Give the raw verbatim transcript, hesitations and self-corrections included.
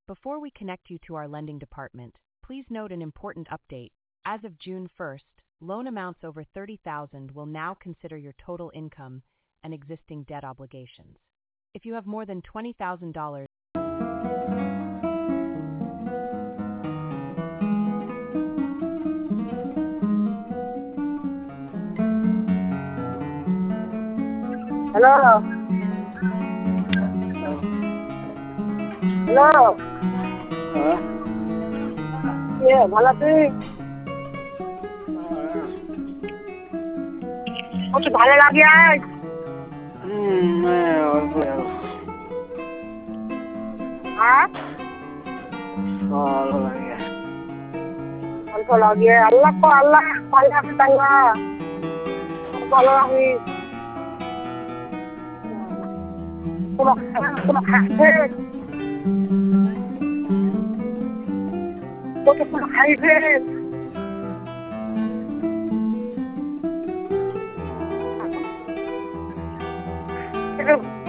Before we connect you to our lending department, please note an important update. As of June first, loan amounts over thirty thousand dollars will now consider your total income and existing debt obligations. If you have more than twenty thousand dollars, Hello. Hello. হ্যাঁ কে ভালো আছিস? কত ভালো লাগে আজ? হুম হ্যাঁ অল্প হ্যাঁ ভালো লাগে অল্প লাগে আল্লাহ কো আল্লাহ ভালো আছে তাঙ্গা ভালো আমি কোনো কোনো খাইছে কত কোনো খাইছে